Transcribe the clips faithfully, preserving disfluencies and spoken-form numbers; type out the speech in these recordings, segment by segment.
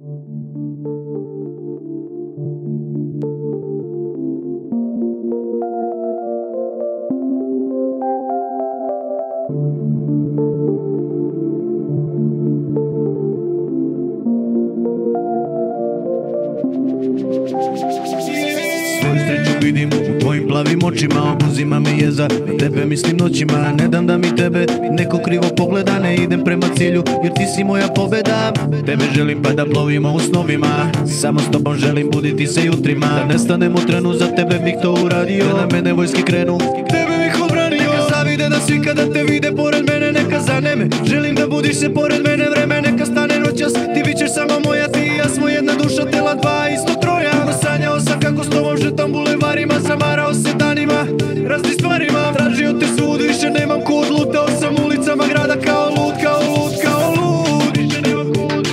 Svoju sreću vidim u tvojim plavim očima, obuzima me jeza, na tebe mislim noćima. Ne dam da mi tebe neko krivo pogleda, ne idem prema cilju jer ti si moja pobeda. Tebe želim pa da plovimo u snovima, samo s tobom želim buditi se jutrima. Da nestanem u trenu, za tebe bih to uradio, da na mene vojske krenu, tebe bih odbranio. Neka zavide da svi kada te vide pored mene, neka zaneme, želim da budiš se pored mene. Vreme neka stane noćas, ti bit ćeš samo moja, ti i ja smo jedna duša, tela dva, isto troja. Sanjao sam kako s tobom žetam bulevarima, zamarao se danima, raznim stvarima. Tražio te svud, više nemam kud, lutao sam ulicama grada kao lud, kao lud, kao lud. Više nemam kud,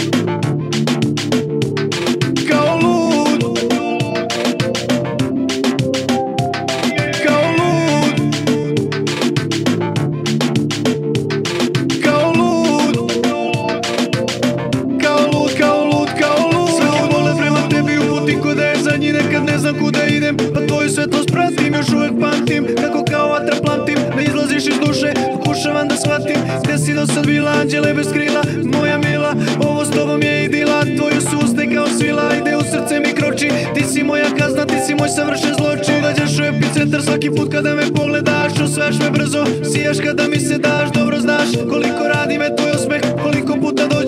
kao lud, kao lud, kao lud, kao lud, kao lud, kao lud. Svaki pogled prema tebi uputim ko da je zadnji, nekad ne znam kuda idem, pa tvoju svetlost pratim, još uvek pamtim kako kao vatra plantim. Ne izlaziš iz duše, pokušavam da shvatim gde si do sad bila, anđele bez krila, moja mila. Ovo s tobom je idila, tvoju su usne kao svila, ide u srce mi kroči. Ti si moja kazna, ti si moj savršen zločin. Dođeš u epicentar svaki put kada me pogledaš, osvajaš me brzo, sijaš kada mi se daš. Dobro znaš koliko radi me tvoj osmeh, koliko puta dođeš